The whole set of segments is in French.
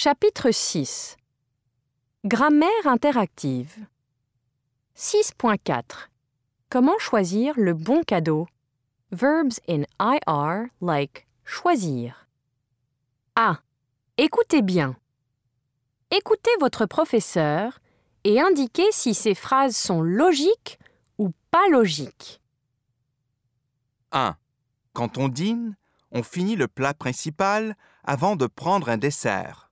Chapitre 6. Grammaire interactive. 6.4. Comment choisir le bon cadeau? Verbs in IR like choisir. A. Écoutez bien. Écoutez votre professeur et indiquez si ces phrases sont logiques ou pas logiques. 1. Quand on dîne, on finit le plat principal avant de prendre un dessert.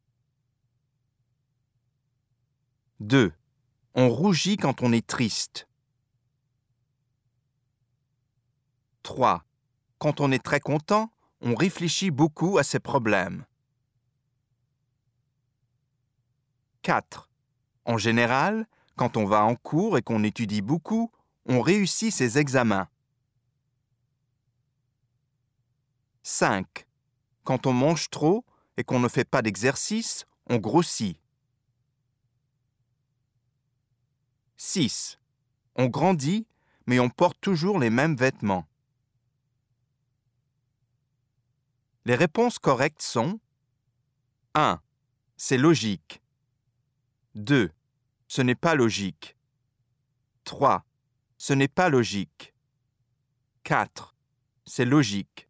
2. On rougit quand on est triste. 3. Quand on est très content, on réfléchit beaucoup à ses problèmes. 4. En général, quand on va en cours et qu'on étudie beaucoup, on réussit ses examens. 5. Quand on mange trop et qu'on ne fait pas d'exercice, on grossit. 6. On grandit, mais on porte toujours les mêmes vêtements. Les réponses correctes sont 1. C'est logique. 2. Ce n'est pas logique. 3. Ce n'est pas logique. 4. C'est logique.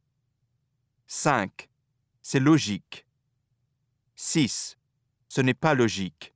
5. C'est logique. 6. Ce n'est pas logique.